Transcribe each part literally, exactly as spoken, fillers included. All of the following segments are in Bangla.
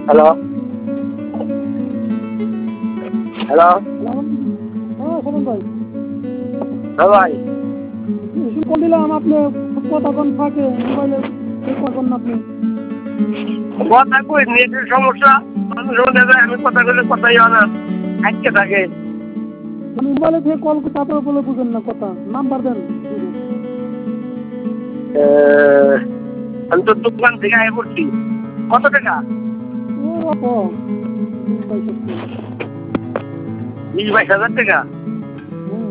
হ্যালো হ্যালো হ্যাঁ শোনেন ভাই, হ্যাঁ ভাই এসে কল দিলাম, আপনি কতক্ষণ থাকে মোবাইলে কখন আপনি কথা কই নেটের সমস্যা মানুষ শুনে যায় আমি কথা বলে কথাই হয় না আজকে থাকে আমি মোবাইলে থেকে কল তারপরে বলে বুঝেন না কথা, নাম্বার দেন। আহ, আমি তো দোকান থেকে আয় করছি কত টাকা ও বাবা, বিশ বাইশ হচ্ছে। বিশ বাইশ হাজার টাকা হুম।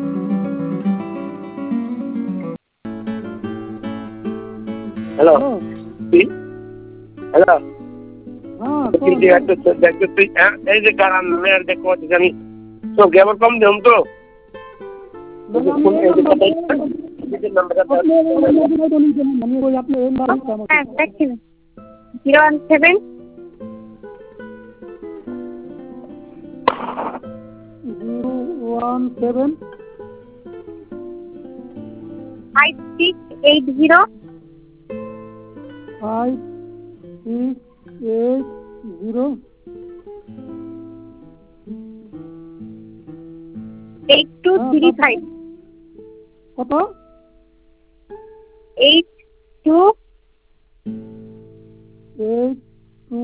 Hello hello. কি হ্যালো হ্যাঁ কি যে একটা দেখতে তুই হ্যাঁ, এই যে কারণ মেয়ের দেখতে পাচ্ছিস আমি তো কেমন কম দিলাম তো মানে আমি এই নাম্বারটা আপনি এই নাম্বারটা নিয়েছেন, আমি ওই আপনি এই নাম্বারটা আমাকে হ্যাঁ দেখছেন zero one seven zero one seven five six eight zero five six eight zero eight two three five কত eight two eight two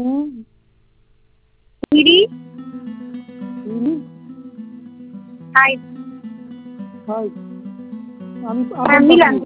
three three five five আমি হ্যাঁ মিলান